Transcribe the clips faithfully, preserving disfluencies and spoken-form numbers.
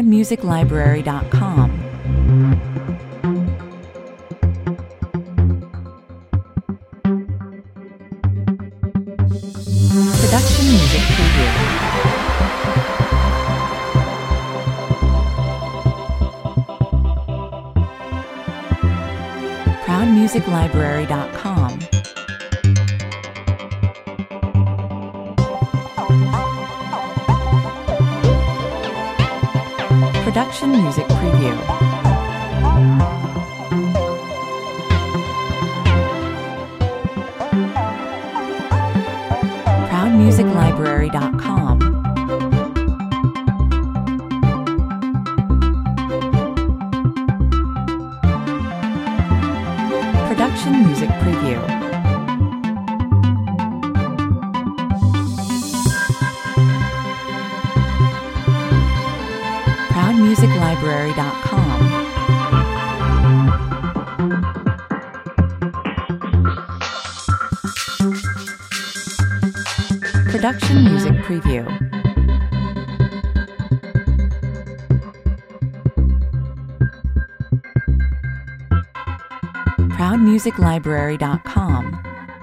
proud music library dot com. Production music preview. proud music library dot com. Production music preview. proud music library dot com. Production music preview. proud music library dot com. Production music preview. proud music library dot com.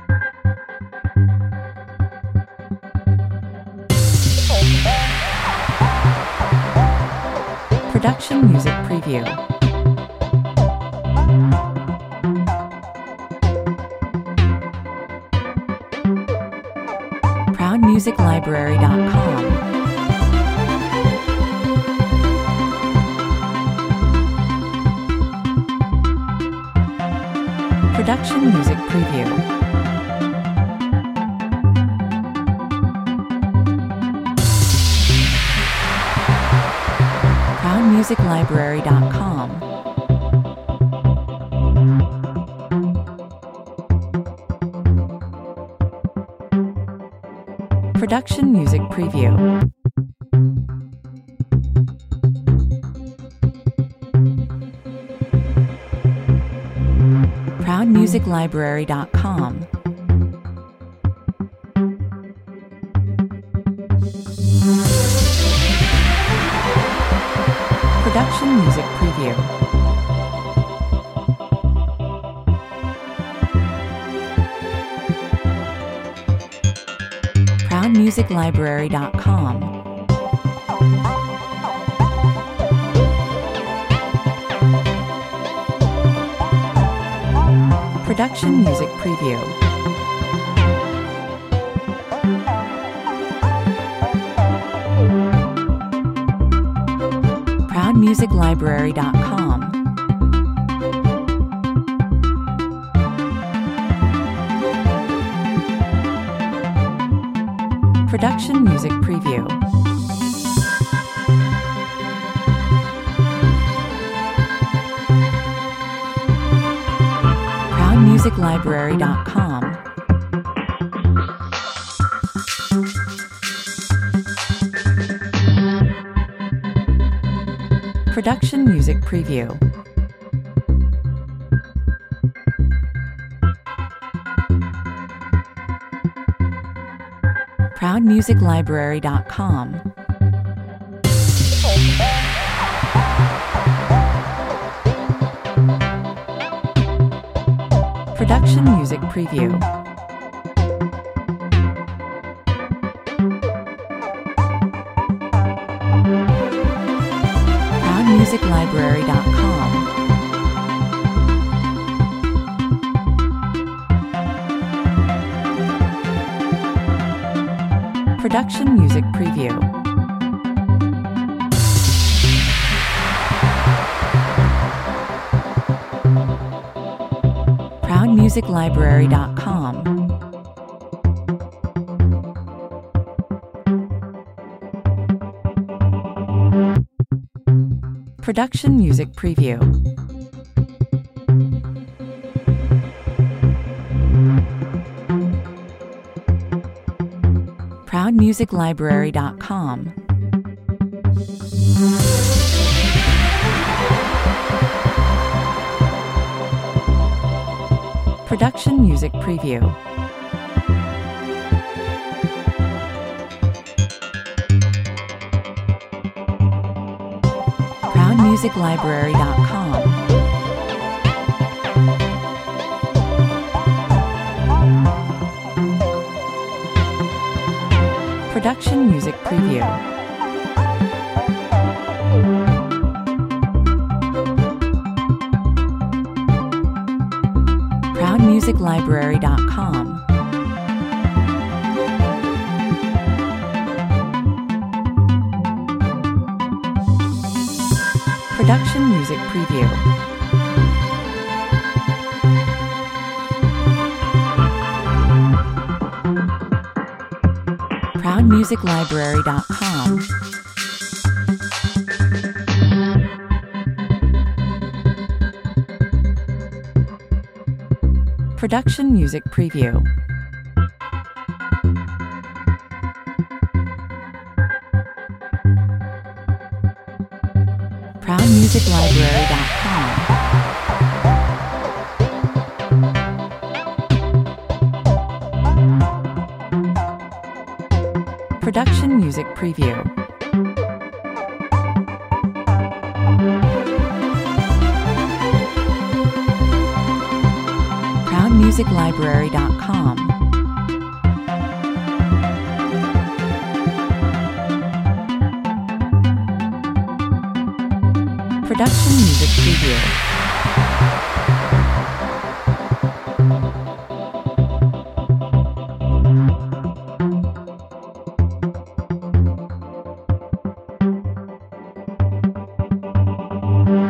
Production music preview. proud music library dot com. Production music preview. proud music library dot com. Production music preview. proud music library dot com. Production music preview. proud music library dot com. Production music preview. proud music library dot com. Production music preview. proud music library dot com. Production music preview. proud music library dot com. Production music preview. proud music library dot com. Production music preview. proud music library dot com. Production music preview. proud music library dot com. Production music preview. music library dot com. Production Music Preview. proud music library dot com. Production Music Preview. proud music library dot com. Production Music Preview. proud music library dot com. Production Music Preview. proud music library dot com. Production Music Preview.